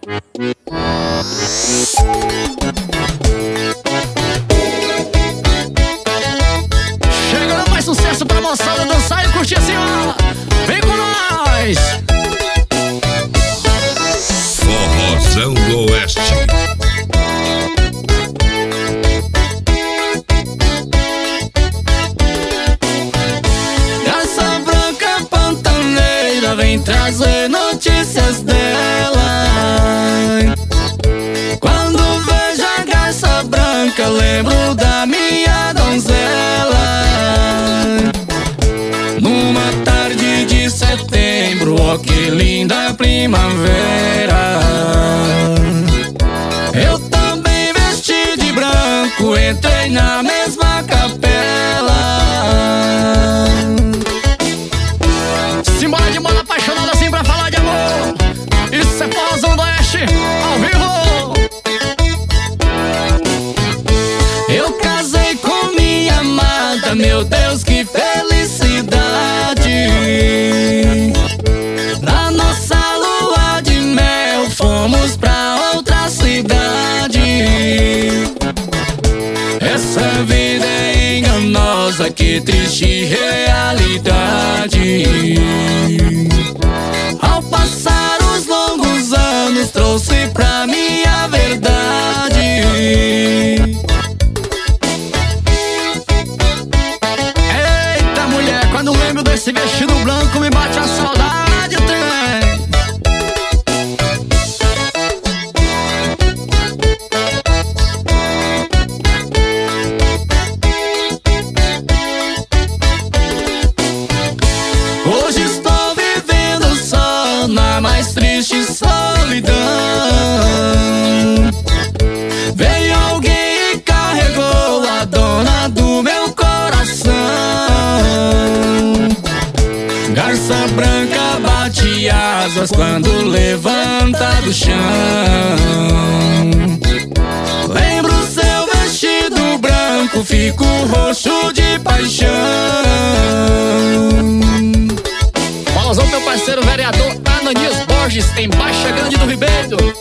Chegando mais sucesso pra moçada dançar e curtir assim, ó. Vem com nós! Forrozão do Oeste. Garça branca pantaneira vem trazer notícias dela. Quando vejo a garça branca, lembro da minha donzela. Numa tarde de setembro, ó que linda primavera. Eu também vesti de branco, entrei na mesma capela. Simbora de moda apaixonada assim pra falar de amor. Isso é Forrozão do Oeste, ao vivo. Eu casei com minha amada, meu Deus, que felicidade. Na nossa lua de mel fomos pra outra cidade. Essa vida é enganosa, que triste realidade. Ao passar os longos anos, trouxe pra mim a verdade. Eita mulher, quando lembro desse vestido branco, me bate a saudade, trem. Hoje estou vivendo só na mais triste solidão. Veio alguém e carregou a dona do meu coração. Garça branca bate asas quando levanta do chão. Lembro seu vestido branco, fico roxo de paixão. Forrozão, meu parceiro vereador Ananias Borges, em Baixa Grande do Ribeiro.